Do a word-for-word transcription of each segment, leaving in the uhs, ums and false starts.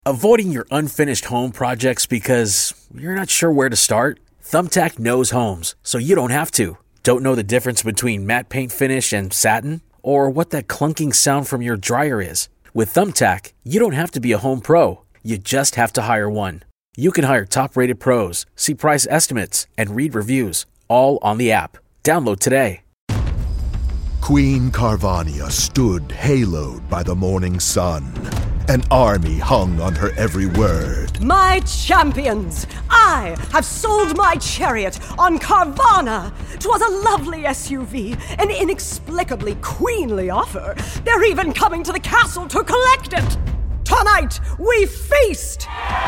Avoiding your unfinished home projects because you're not sure where to start? Thumbtack knows homes, so you don't have to. Don't know the difference between matte paint finish and satin? Or what that clunking sound from your dryer is? With Thumbtack, you don't have to be a home pro. You just have to hire one. You can hire top-rated pros, see price estimates, and read reviews, all on the app. Download today. Queen Carvania stood haloed by the morning sun. An army hung on her every word. My champions, I have sold my chariot on Carvana. 'Twas a lovely S U V, an inexplicably queenly offer. They're even coming to the castle to collect it. Tonight, we feast!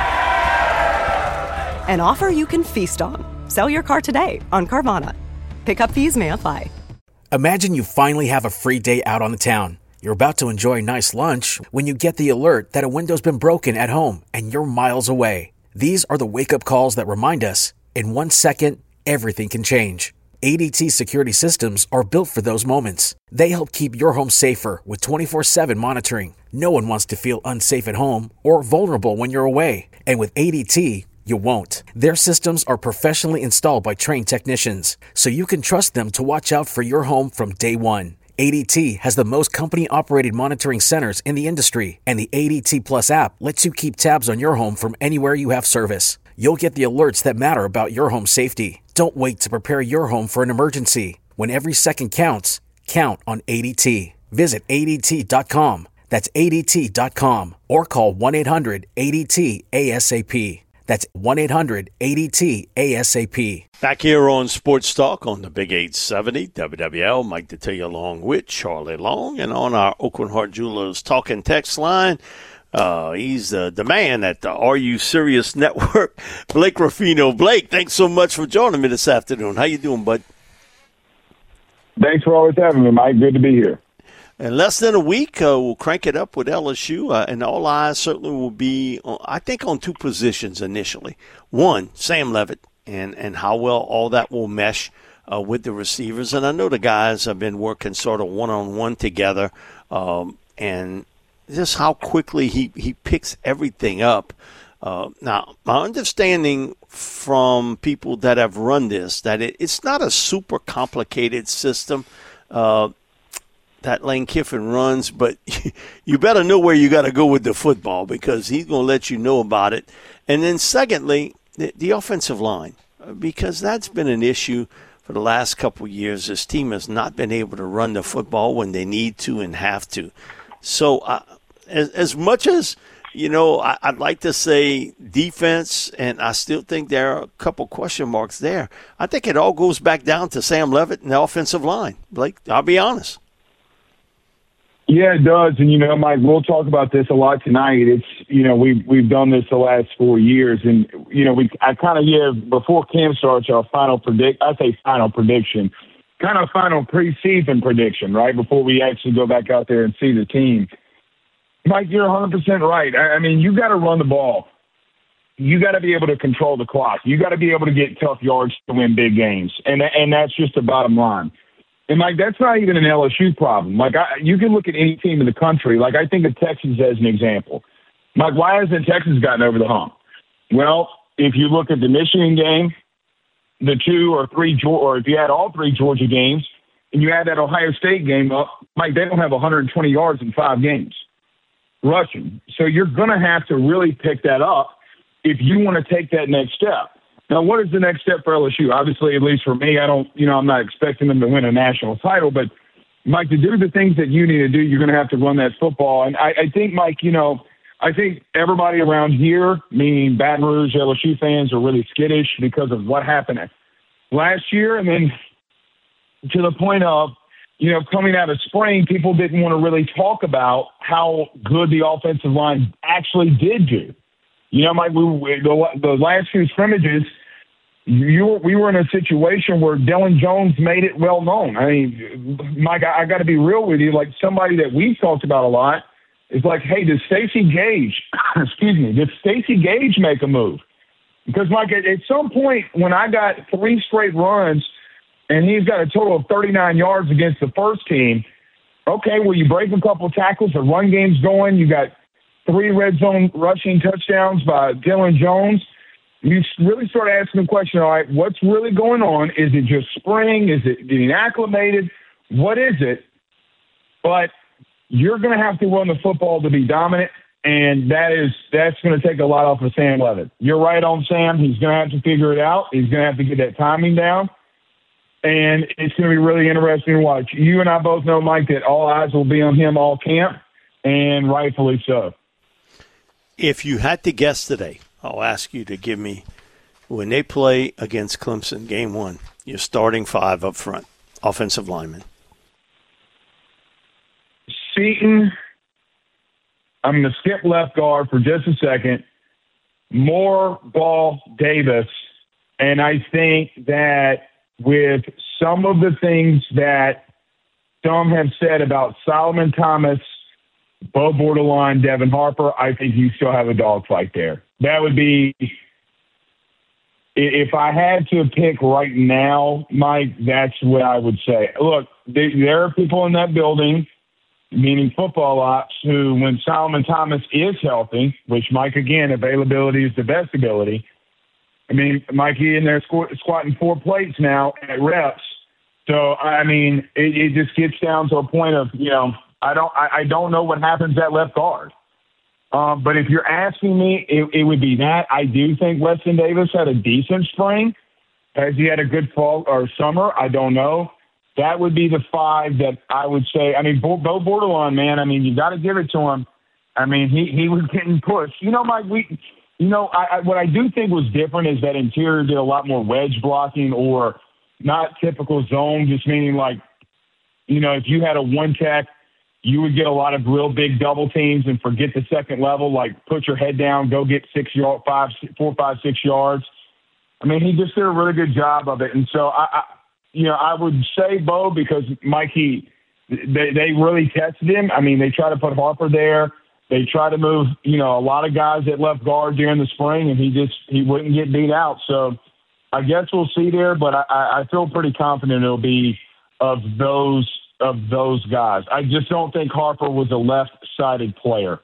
An offer you can feast on. Sell your car today on Carvana. Pickup fees may apply. Imagine you finally have a free day out on the town. You're about to enjoy a nice lunch when you get the alert that a window's been broken at home and you're miles away. These are the wake-up calls that remind us, in one second, everything can change. A D T security systems are built for those moments. They help keep your home safer with twenty-four seven monitoring. No one wants to feel unsafe at home or vulnerable when you're away. And with A D T, you won't. Their systems are professionally installed by trained technicians, so you can trust them to watch out for your home from day one. A D T has the most company-operated monitoring centers in the industry, and the A D T Plus app lets you keep tabs on your home from anywhere you have service. You'll get the alerts that matter about your home's safety. Don't wait to prepare your home for an emergency. When every second counts, count on A D T. Visit A D T dot com. That's A D T dot com. Or call one eight hundred A D T A S A P. That's one eight hundred A D T A S A P. Back here on Sports Talk on the Big eight seventy W W L, Mike Detillier along with Charlie Long, and on our Aucoin Hart Jewelers Talking Text line, uh, he's uh, the man at the Are You Serious Network, Blake Ruffino. Blake, thanks so much for joining me this afternoon. How you doing, bud? Thanks for always having me, Mike. Good to be here. In less than a week, uh, we'll crank it up with L S U, uh, and all eyes certainly will be, uh, I think, on two positions initially. One, Sam Levitt, and, and how well all that will mesh uh, with the receivers. And I know the guys have been working sort of one-on-one together, um, and just how quickly he, he picks everything up. Uh, now, my understanding from people that have run this, that it, it's not a super complicated system, uh, that Lane Kiffin runs, but you better know where you got to go with the football because he's going to let you know about it. And then secondly, the, the offensive line, because that's been an issue for the last couple of years. This team has not been able to run the football when they need to and have to. So uh, as, as much as, you know, I, I'd like to say defense, and I still think there are a couple question marks there, I think it all goes back down to Sam Levitt and the offensive line. Blake, I'll be honest. Yeah, it does. And, you know, Mike, we'll talk about this a lot tonight. It's, you know, we've, we've done this the last four years. And, you know, we I kind of give, before Cam starts, our final predict, I say final prediction, kind of final preseason prediction, right, before we actually go back out there and see the team. Mike, you're one hundred percent right. I, I mean, you got to run the ball. You got to be able to control the clock. You got to be able to get tough yards to win big games. And, and that's just the bottom line. And, Mike, that's not even an L S U problem. Like, I, you can look at any team in the country. Like, I think of Texas as an example. Mike, why hasn't Texas gotten over the hump? Well, if you look at the Michigan game, the two or three, or if you had all three Georgia games, and you add that Ohio State game up, Mike, they don't have one hundred twenty yards in five games rushing. So you're going to have to really pick that up if you want to take that next step. Now, what is the next step for L S U? Obviously, at least for me, I don't, you know, I'm not expecting them to win a national title, but Mike, to do the things that you need to do, you're going to have to run that football. And I, I think, Mike, you know, I think everybody around here, meaning Baton Rouge L S U fans, are really skittish because of what happened last year. And then to the point of, you know, coming out of spring, people didn't want to really talk about how good the offensive line actually did do. You know, Mike, we, the, the last few scrimmages, you were, we were in a situation where Dylan Jones made it well known. I mean, Mike, I, I got to be real with you. Like, somebody that we've talked about a lot is like, hey, does Stacey Gage, excuse me, did Stacey Gage make a move? Because, Mike, at, at some point when I got three straight runs and he's got a total of thirty-nine yards against the first team, okay, well, you break a couple of tackles, the run game's going, you got three red zone rushing touchdowns by Dylan Jones, you really start asking the question, all right, what's really going on? Is it just spring? Is it getting acclimated? What is it? But you're going to have to run the football to be dominant, and that is that's going to take a lot off of Sam Levitt. You're right on Sam. He's going to have to figure it out. He's going to have to get that timing down, and it's going to be really interesting to watch. You and I both know, Mike, that all eyes will be on him all camp, and rightfully so. If you had to guess today, I'll ask you to give me, when they play against Clemson, game one, your starting five up front, offensive linemen. Seaton, I'm going to skip left guard for just a second. Moore, Ball, Davis. And I think that with some of the things that some have said about Solomon Thomas, Bo Bordelon, Devin Harper, I think you still have a dogfight there. That would be, if I had to pick right now, Mike, that's what I would say. Look, there are people in that building, meaning football ops, who, when Solomon Thomas is healthy, which, Mike, again, availability is the best ability. I mean, Mikey in there squ- squatting four plates now at reps. So, I mean, it, it just gets down to a point of, you know, I don't I, I don't know what happens at left guard. Um, but if you're asking me, it, it would be that. I do think Weston Davis had a decent spring. Has he had a good fall or summer? I don't know. That would be the five that I would say. I mean, Bo, Bo Bordelon, man, I mean, you got to give it to him. I mean, he, he was getting pushed. You know, Mike, we, you know, I, I, what I do think was different is that interior did a lot more wedge blocking or not typical zone, just meaning like, you know, if you had a one tech, you would get a lot of real big double teams and forget the second level, like put your head down, go get six yard, five, four, five, six yards. I mean, he just did a really good job of it. And so I, I you know, I would say Bo because Mike, he, they, they really tested him. I mean, they try to put Harper there. They try to move, you know, a lot of guys at left guard during the spring, and he just, he wouldn't get beat out. So I guess we'll see there, but I, I feel pretty confident it'll be of those, of those guys. I just don't think Harper was a left-sided player.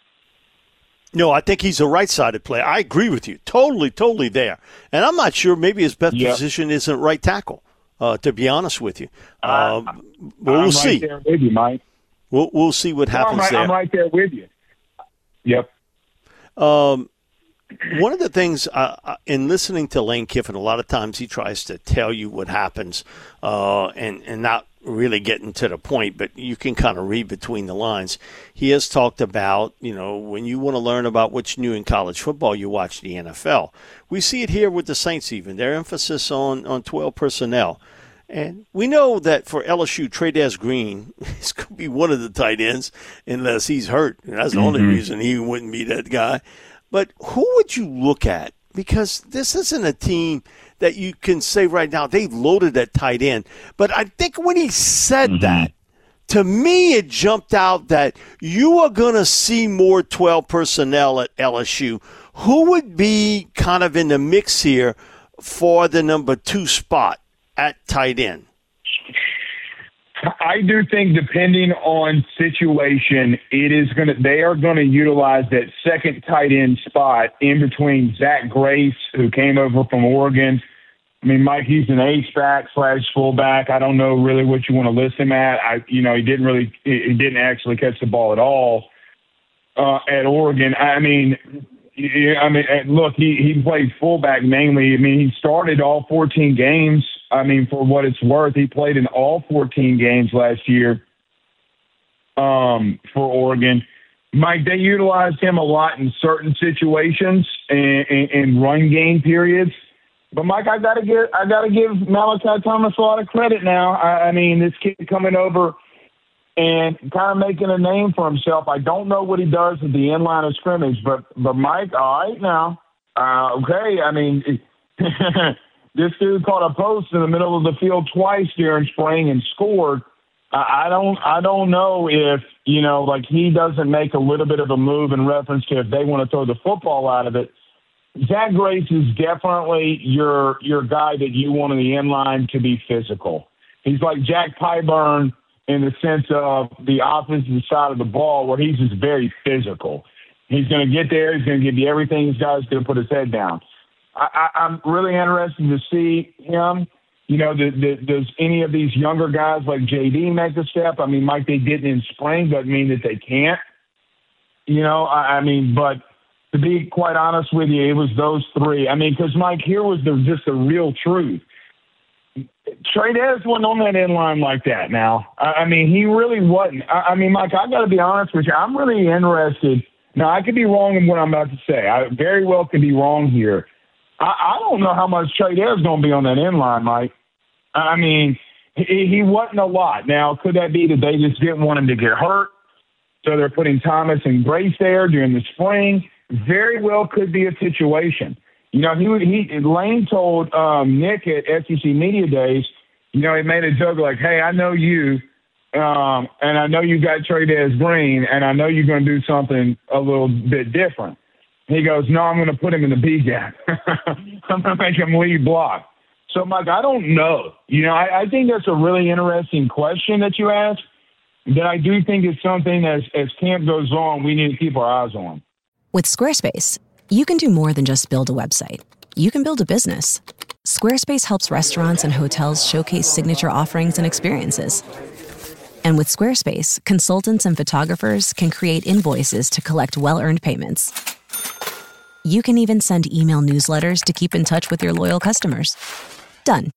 No, I think he's a right-sided player. I agree with you. Totally, totally there. And I'm not sure maybe his best yep. position isn't right tackle, uh, to be honest with you. Uh, uh, we'll I'm see. Right there with you, Mike. We'll, we'll see what happens no, I'm right, there. I'm right there with you. Yep. Um, one of the things uh, in listening to Lane Kiffin, a lot of times he tries to tell you what happens uh, and, and not really getting to the point, but you can kind of read between the lines. He has talked about, you know, when you want to learn about what's new in college football, you watch the N F L. We see it here with the Saints even, their emphasis on, on twelve personnel. And we know that for L S U, Trey'Daz Green is going to be one of the tight ends unless he's hurt. And that's the mm-hmm. only reason he wouldn't be that guy. But who would you look at? Because this isn't a team that you can say right now, they've loaded at tight end. But I think when he said mm-hmm. that, to me it jumped out that you are going to see more twelve personnel at L S U. Who would be kind of in the mix here for the number two spot at tight end? I do think, depending on situation, it is going to. They are going to utilize that second tight end spot in between Zach Grace, who came over from Oregon. I mean, Mike, he's an H-back slash fullback. I don't know really what you want to list him at. I, you know, he didn't really, he didn't actually catch the ball at all uh, at Oregon. I mean, I mean, look, he he played fullback mainly. I mean, he started all fourteen games. I mean, for what it's worth, he played in all fourteen games last year um, for Oregon. Mike, they utilized him a lot in certain situations and, and, and run game periods. But Mike, I gotta give I gotta give Malachi Thomas a lot of credit now. I, I mean, this kid coming over and kind of making a name for himself. I don't know what he does at the end line of scrimmage, but but Mike, all right now, uh, okay. I mean. This dude caught a post in the middle of the field twice during spring and scored. I don't, I don't know if, you know, like he doesn't make a little bit of a move in reference to if they want to throw the football out of it. Zach Grace is definitely your, your guy that you want in the end line to be physical. He's like Jack Pyburn in the sense of the opposite side of the ball where he's just very physical. He's going to get there. He's going to give you everything he's got. He's going to put his head down. I, I, I'm really interested to see him. You know, the, the, does any of these younger guys like J D make the step? I mean, Mike, they didn't in spring. Doesn't mean that they can't. You know, I, I mean, but to be quite honest with you, it was those three. I mean, because, Mike, here was the, just the real truth. Trey-Dez wasn't on that end line like that now. I, I mean, he really wasn't. I, I mean, Mike, I got to be honest with you. I'm really interested. Now, I could be wrong in what I'm about to say. I very well could be wrong here. I, I don't know how much Trey-Dez is going to be on that end line, Mike. I mean, he, he wasn't a lot. Now, could that be that they just didn't want him to get hurt? So they're putting Thomas and Grace there during the spring? Very well could be a situation. You know, he he Lane told um, Nick at S E C Media Days, you know, he made a joke like, hey, I know you, um, and I know you got Trey-Dez Green, and I know you're going to do something a little bit different. He goes, no, I'm going to put him in the B gap. I'm going to make him lead block. So, Mike, I don't know. You know, I, I think that's a really interesting question that you asked, that I do think it's something as, as camp goes on, we need to keep our eyes on. With Squarespace, you can do more than just build a website. You can build a business. Squarespace helps restaurants and hotels showcase signature offerings and experiences. And with Squarespace, consultants and photographers can create invoices to collect well-earned payments. You can even send email newsletters to keep in touch with your loyal customers. Done.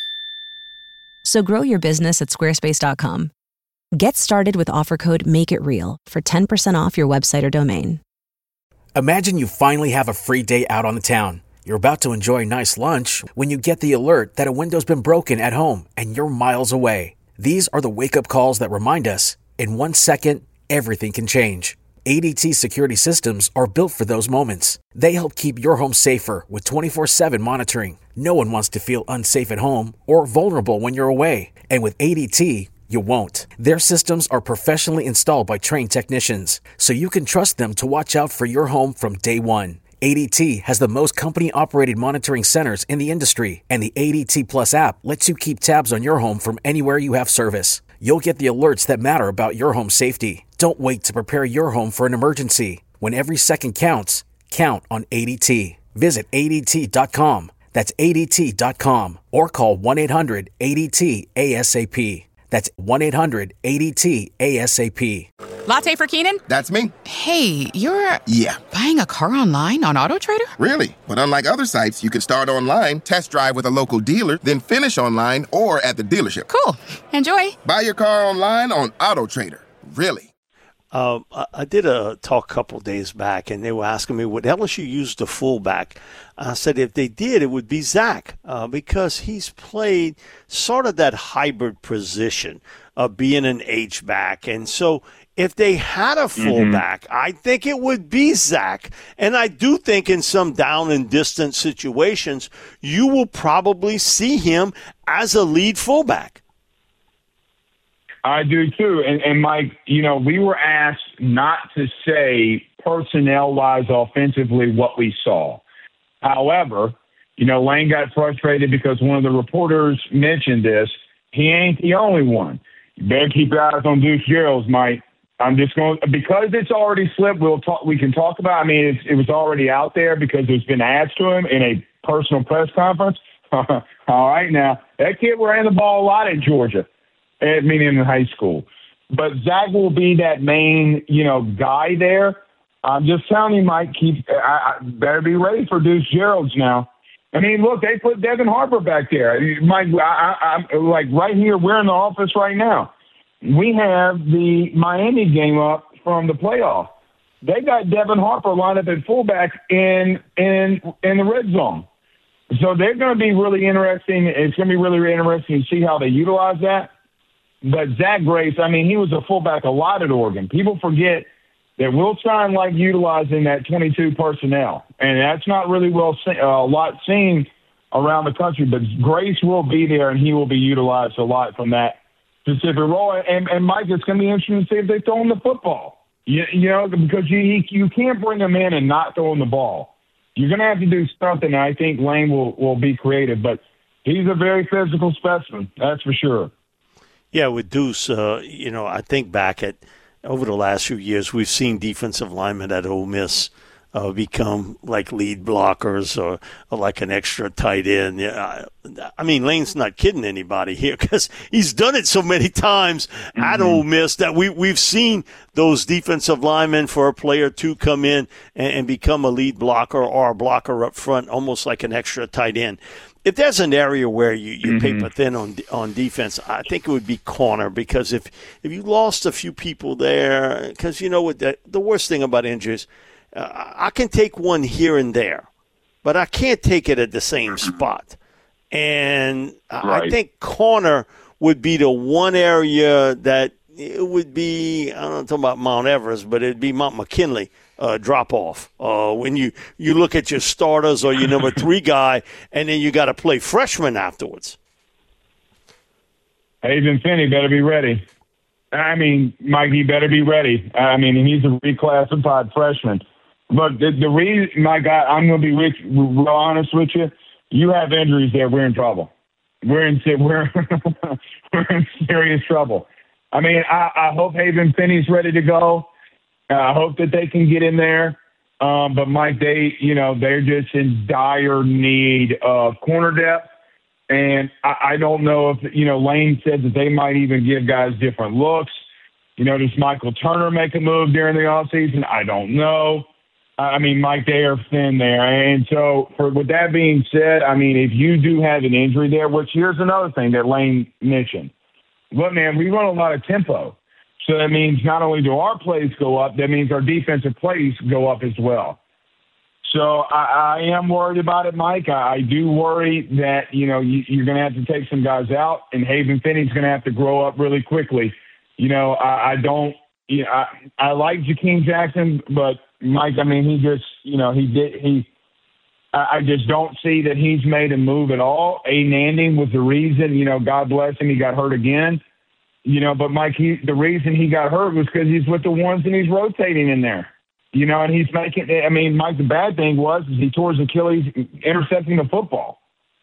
So grow your business at squarespace dot com. Get started with offer code MAKEITREAL for ten percent off your website or domain. Imagine you finally have a free day out on the town. You're about to enjoy a nice lunch when you get the alert that a window's been broken at home and you're miles away. These are the wake-up calls that remind us, in one second, everything can change. A D T security systems are built for those moments. They help keep your home safer with twenty-four seven monitoring. No one wants to feel unsafe at home or vulnerable when you're away. And with A D T, you won't. Their systems are professionally installed by trained technicians, so you can trust them to watch out for your home from day one. A D T has the most company-operated monitoring centers in the industry, and the A D T Plus app lets you keep tabs on your home from anywhere you have service. You'll get the alerts that matter about your home safety. Don't wait to prepare your home for an emergency. When every second counts, count on A D T. Visit A D T dot com. That's A D T dot com. Or call one eight hundred A D T A S A P. That's one eight hundred A D T A S A P. Latte for Keenan? That's me. Hey, you're... Yeah. Buying a car online on AutoTrader? Really? But unlike other sites, you can start online, test drive with a local dealer, then finish online or at the dealership. Cool. Enjoy. Buy your car online on AutoTrader. Really? Uh, I did a talk a couple days back, and they were asking me, would L S U use the fullback? I said if they did, it would be Zach, uh, because he's played sort of that hybrid position of being an H-back. And so if they had a fullback, mm-hmm. I think it would be Zach. And I do think in some down and distance situations, you will probably see him as a lead fullback. I do too. And, and Mike, you know, we were asked not to say personnel-wise offensively what we saw. However, you know, Lane got frustrated because one of the reporters mentioned this. He ain't the only one. You better keep your eyes on Deuce Gerald's, Mike. I'm just going – because it's already slipped, we'll talk, we can talk about – I mean, it's, it was already out there because there's been ads to him in a personal press conference. All right, now, that kid ran the ball a lot at Georgia. I mean, in high school. But Zach will be that main, you know, guy there. I'm just telling you, Mike, keep, I, I better be ready for Deuce Gerald's now. I mean, look, they put Devin Harper back there. Mike, I, I, I'm like right here, we're in the office right now. We have the Miami game up from the playoff. They got Devin Harper lined up at fullback in in in the red zone. So they're going to be really interesting. It's going to be really, really interesting to see how they utilize that. But Zach Grace, I mean, he was a fullback a lot at Oregon. People forget that Will Stein liked utilizing that twenty-two personnel, and that's not really well uh, a lot seen around the country. But Grace will be there, and he will be utilized a lot from that specific role. And, and Mike, it's going to be interesting to see if they throw him the football. You, you know, because you you can't bring him in and not throw him the ball. You're going to have to do something. And I think Lane will will be creative, but he's a very physical specimen, that's for sure. Yeah, with Deuce, uh, you know, I think back at over the last few years, we've seen defensive linemen at Ole Miss uh, become like lead blockers or, or like an extra tight end. Yeah, I, I mean, Lane's not kidding anybody here because he's done it so many times mm-hmm. at Ole Miss that we, we've seen those defensive linemen for a play or two come in and, and become a lead blocker or a blocker up front, almost like an extra tight end. If there's an area where you, you mm-hmm. paper thin on on defense, I think it would be corner because if, if you lost a few people there, because you know what, the, the worst thing about injuries, uh, I can take one here and there, but I can't take it at the same spot. And right. I think corner would be the one area that it would be, I don't know, I'm talking about Mount Everest, but it'd be Mount McKinley. Uh, drop off uh, when you, you look at your starters or your number three guy, and then you got to play freshman afterwards. Haven Finney better be ready. I mean, Mike, he better be ready. I mean, he's a reclassified freshman. But the, the reason, my God, I'm going to be rich, real honest with you. You have injuries there, we're in trouble. We're in we're we're in serious trouble. I mean, I, I hope Haven Finney's ready to go. I hope that they can get in there. Um, but, Mike, they, you know, they're just in dire need of corner depth. And I, I don't know if, you know, Lane said that they might even give guys different looks. You know, does Michael Turner make a move during the offseason? I don't know. I mean, Mike, they are thin there. And so, for, with that being said, I mean, if you do have an injury there, which here's another thing that Lane mentioned. Look, man, we run a lot of tempo. So that means not only do our plays go up, that means our defensive plays go up as well. So I, I am worried about it, Mike. I, I do worry that, you know, you, you're going to have to take some guys out, and Haven Finney's going to have to grow up really quickly. You know, I, I don't you know, – I, I like Jakeem Jackson, but, Mike, I mean, he just – you know, he did – he. I, I just don't see that he's made a move at all. Aiden Anding was the reason, you know, God bless him, he got hurt again. You know, but, Mike, he, the reason he got hurt was because he's with the ones and he's rotating in there. You know, and he's making – I mean, Mike, the bad thing was is he tore his Achilles intercepting the football.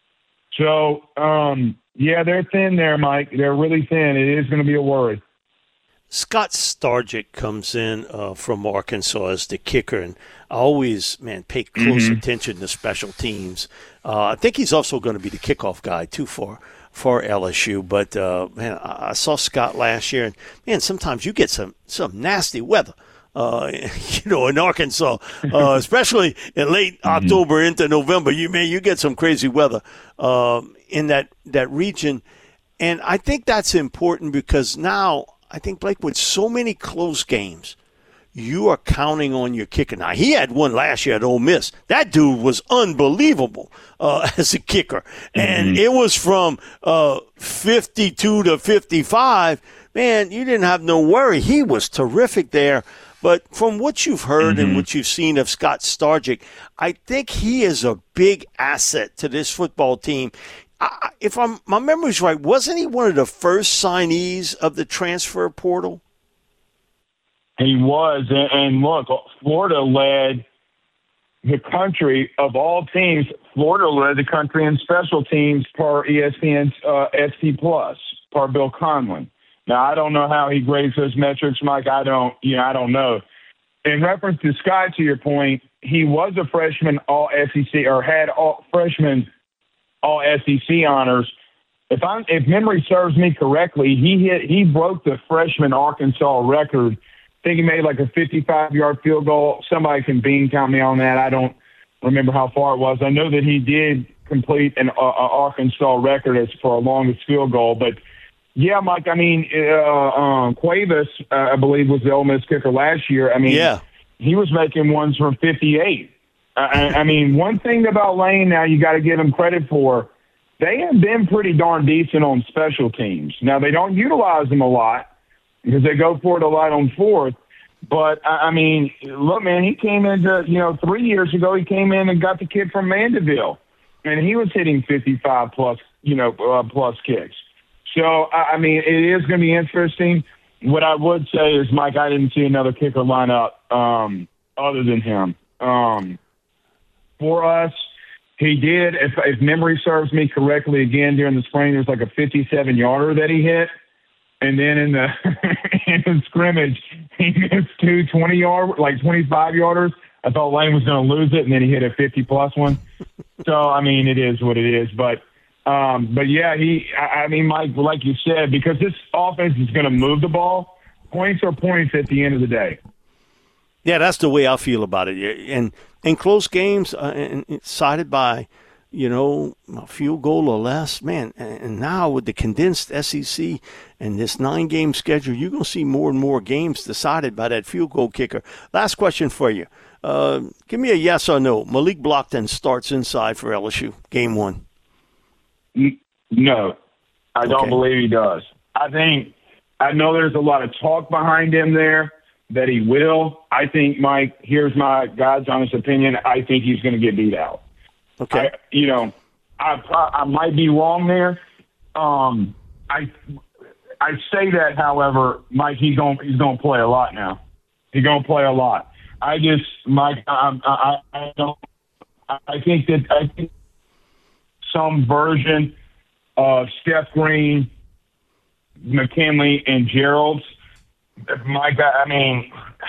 So, um, yeah, they're thin there, Mike. They're really thin. It is going to be a worry. Scott Stargic comes in uh, from Arkansas as the kicker, and I always, man, pay close mm-hmm. attention to special teams. Uh, I think he's also going to be the kickoff guy, too, for – for L S U, but uh, man, I saw Scott last year, and man, sometimes you get some some nasty weather, uh, you know, in Arkansas, uh, especially in late mm-hmm. October into November. You man, you get some crazy weather um, in that that region, and I think that's important because now I think Blake, with so many close games, you are counting on your kicker. Now, he had one last year at Ole Miss. That dude was unbelievable uh, as a kicker. And mm-hmm. it was from uh, fifty-two to fifty-five. Man, you didn't have no worry. He was terrific there. But from what you've heard mm-hmm. and what you've seen of Scott Stargic, I think he is a big asset to this football team. I, if I'm, my memory's right, wasn't he one of the first signees of the transfer portal? He was, and look, Florida led the country of all teams. Florida led the country in special teams per E S P N's uh, S T Plus, per Bill Conlon. Now, I don't know how he grades those metrics, Mike. I don't, you know, I don't know. In reference to Scott, to your point, he was a freshman all S E C, or had all freshman all S E C honors. If I, if memory serves me correctly, he hit, he broke the freshman Arkansas record. I think he made like a fifty-five-yard field goal. Somebody can bean count me on that. I don't remember how far it was. I know that he did complete an uh, Arkansas record as for a longest field goal. But, yeah, Mike, I mean, uh, um, Cuevas, uh, I believe, was the Ole Miss kicker last year. I mean, yeah. he was making ones from fifty-eight. I, I mean, one thing about Lane now you got to give him credit for, they have been pretty darn decent on special teams. Now, they don't utilize them a lot, because they go for it a lot on fourth. But, I mean, look, man, he came into, you know, three years ago, he came in and got the kid from Mandeville. And he was hitting fifty-five plus, you know, uh, plus kicks. So, I mean, it is going to be interesting. What I would say is, Mike, I didn't see another kicker lineup um, other than him. Um, for us, he did, if, if memory serves me correctly, again, during the spring, there's like a fifty-seven-yarder that he hit. and then in the in the scrimmage, he missed two twenty-yard, like twenty-five-yarders. I thought Lane was going to lose it, and then he hit a fifty-plus one. So, I mean, it is what it is. But, um, but yeah, he. I mean, Mike, like you said, because this offense is going to move the ball, points are points at the end of the day. Yeah, that's the way I feel about it. And in close games, uh, and it's sided by, you know, a field goal or less, man. And now with the condensed S E C and this nine-game schedule, you're going to see more and more games decided by that field goal kicker. Last question for you. Uh, give me a yes or no. Malik Blockton starts inside for L S U, game one. No, I don't okay. believe he does. I think, I know there's a lot of talk behind him there that he will. I think, Mike, here's my God's honest opinion. I think he's going to get beat out. Okay. I, you know, I I might be wrong there. Um, I I say that, however, Mike, he's going he's going to play a lot now. He's going to play a lot. I just, Mike, I, I, I don't. I think that I think some version of Steph Green, McKinley, and Gerald's. Mike, I mean,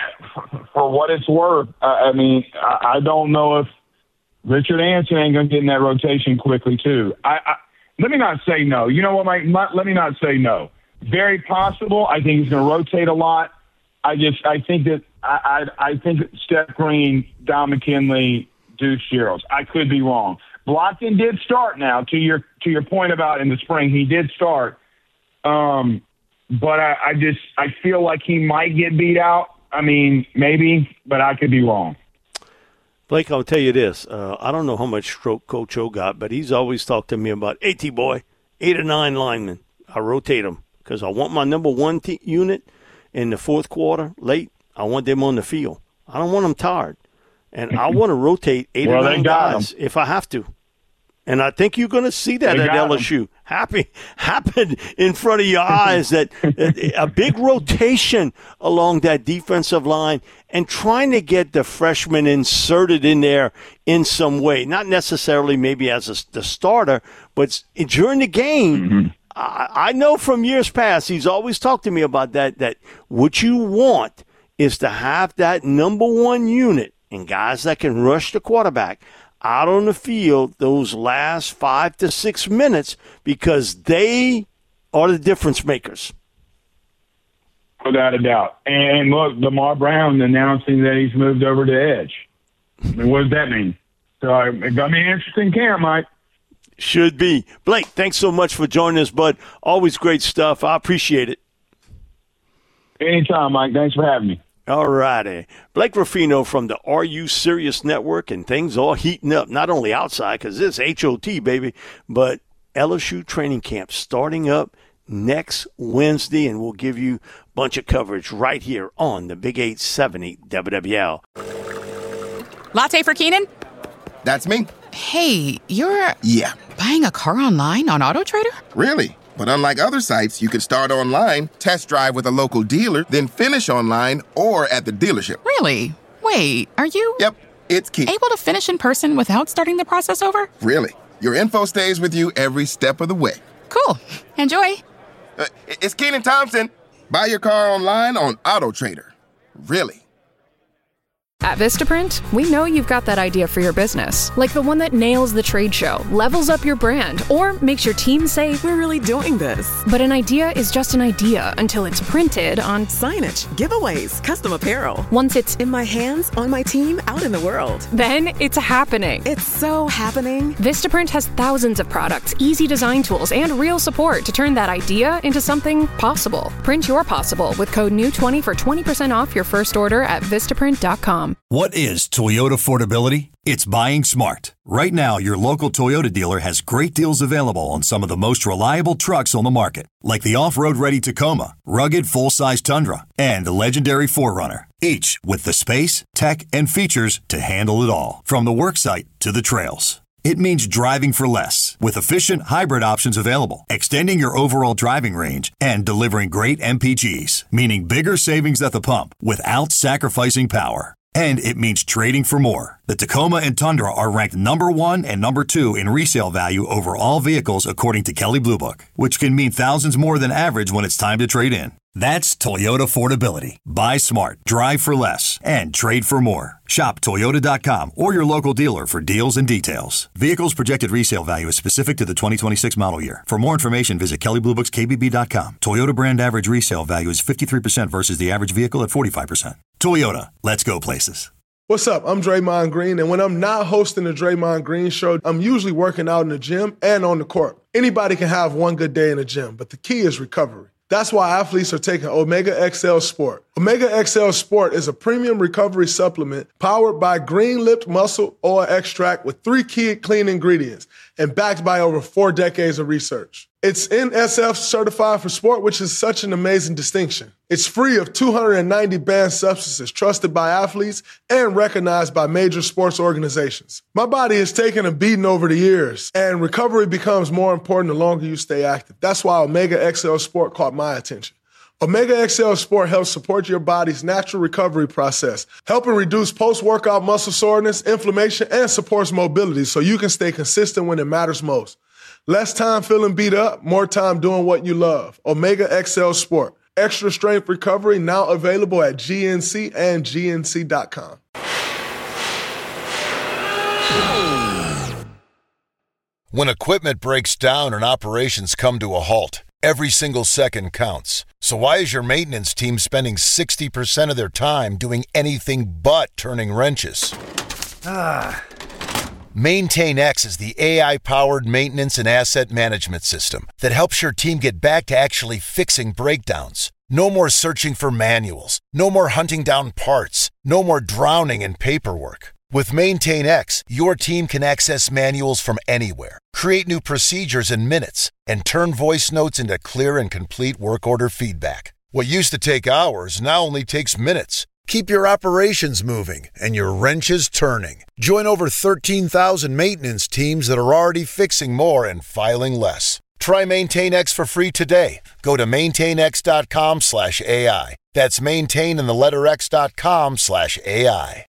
for what it's worth, I mean, I don't know if Richard Anson ain't going to get in that rotation quickly, too. I, I Let me not say no. You know what, Mike? Not, let me not say no. Very possible. I think he's going to rotate a lot. I just, I think that, I, I, I think that Steph Green, Don McKinley, Deuce Geralds. I could be wrong. Blockton did start now, to your to your point about in the spring. He did start. Um, but I, I just, I feel like he might get beat out. I mean, maybe, but I could be wrong. Blake, I'll tell you this. Uh, I don't know how much stroke Coach O got, but he's always talked to me about, hey, T-boy, eight or nine linemen. I rotate them because I want my number one t- unit in the fourth quarter, late. I want them on the field. I don't want them tired. And I want to rotate eight well, or nine guys them. if I have to. And I think you're going to see that they at L S U. Happy, happen in front of your eyes, that a big rotation along that defensive line and trying to get the freshmen inserted in there in some way. Not necessarily maybe as a, the starter, but during the game. Mm-hmm. I, I know from years past, he's always talked to me about that, that what you want is to have that number one unit and guys that can rush the quarterback out on the field those last five to six minutes because they are the difference makers. Without a doubt. And look, Lamar Brown announcing that he's moved over to edge. I mean, what does that mean? So it got me an interesting camp, Mike. Should be. Blake, thanks so much for joining us, bud. Always great stuff. I appreciate it. Anytime, Mike. Thanks for having me. All righty. Blake Ruffino from the Are You Serious Network, and things all heating up, not only outside because it's H O T, baby, but L S U training camp starting up next Wednesday, and we'll give you a bunch of coverage right here on the Big eight seventy W W L. Latte for Keenan? That's me. Hey, you're... Yeah. Buying a car online on AutoTrader? Really? But unlike other sites, you can start online, test drive with a local dealer, then finish online or at the dealership. Really? Wait, are you... Yep, it's Key. Able to finish in person without starting the process over? Really. Your info stays with you every step of the way. Cool. Enjoy. Uh, it's Keenan Thompson. Buy your car online on AutoTrader. Really. At Vistaprint, we know you've got that idea for your business, like the one that nails the trade show, levels up your brand, or makes your team say, we're really doing this. But an idea is just an idea until it's printed on signage, giveaways, custom apparel. Once it's in my hands, on my team, out in the world. Then it's happening. It's so happening. Vistaprint has thousands of products, easy design tools, and real support to turn that idea into something possible. Print your possible with code N E W twenty for twenty percent off your first order at Vistaprint dot com. What is Toyota affordability? It's buying smart. Right now, your local Toyota dealer has great deals available on some of the most reliable trucks on the market, like the off-road ready Tacoma, rugged full-size Tundra, and the legendary four runner, each with the space, tech, and features to handle it all, from the worksite to the trails. It means driving for less, with efficient hybrid options available, extending your overall driving range, and delivering great M P Gs, meaning bigger savings at the pump without sacrificing power. And it means trading for more. The Tacoma and Tundra are ranked number one and number two in resale value over all vehicles according to Kelley Blue Book, which can mean thousands more than average when it's time to trade in. That's Toyota affordability. Buy smart, drive for less, and trade for more. Shop Toyota dot com or your local dealer for deals and details. Vehicles projected resale value is specific to the twenty twenty-six model year. For more information, visit Kelley Blue Books K B B dot com. Toyota brand average resale value is fifty-three percent versus the average vehicle at forty-five percent. Toyota, let's go places. What's up? I'm Draymond Green, and when I'm not hosting the Draymond Green Show, I'm usually working out in the gym and on the court. Anybody can have one good day in the gym, but the key is recovery. That's why athletes are taking Omega X L Sport. Omega X L Sport is a premium recovery supplement powered by green-lipped muscle oil extract with three key clean ingredients and backed by over four decades of research. It's N S F certified for sport, which is such an amazing distinction. It's free of two hundred ninety banned substances trusted by athletes and recognized by major sports organizations. My body has taken a beating over the years, and recovery becomes more important the longer you stay active. That's why Omega X L Sport caught my attention. Omega X L Sport helps support your body's natural recovery process, helping reduce post-workout muscle soreness, inflammation, and supports mobility so you can stay consistent when it matters most. Less time feeling beat up, more time doing what you love. Omega X L Sport. Extra strength recovery now available at G N C and G N C dot com. When equipment breaks down and operations come to a halt, every single second counts. So why is your maintenance team spending sixty percent of their time doing anything but turning wrenches? Ah. MaintainX is the A I-powered maintenance and asset management system that helps your team get back to actually fixing breakdowns. No more searching for manuals. No more hunting down parts. No more drowning in paperwork. With MaintainX, your team can access manuals from anywhere, create new procedures in minutes, and turn voice notes into clear and complete work order feedback. What used to take hours now only takes minutes. Keep your operations moving and your wrenches turning. Join over thirteen thousand maintenance teams that are already fixing more and filing less. Try MaintainX for free today. Go to maintainx.com slash AI. That's maintain in the letter X dot com slash AI.